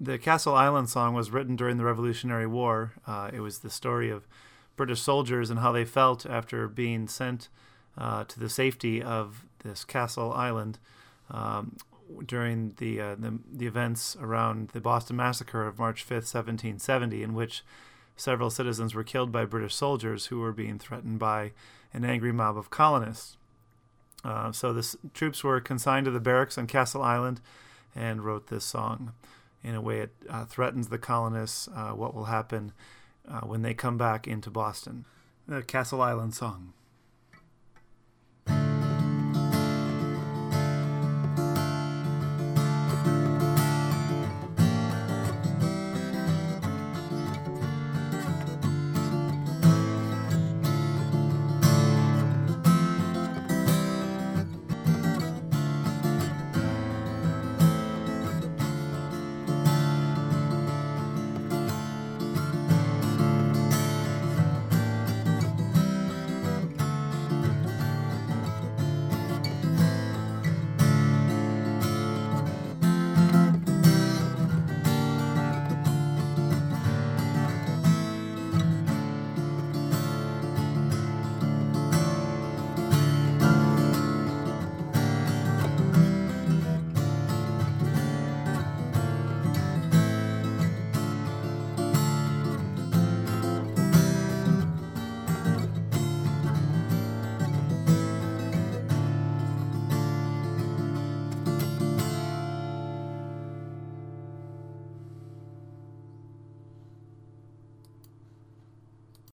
The Castle Island song was written during the Revolutionary War. It was the story of British soldiers and how they felt after being sent to the safety of this Castle Island during the events around the Boston Massacre of March 5th, 1770, in which several citizens were killed by British soldiers who were being threatened by an angry mob of colonists. So the troops were consigned to the barracks on Castle Island and wrote this song. In a way, it threatens the colonists what will happen when they come back into Boston. The Castle Island Song.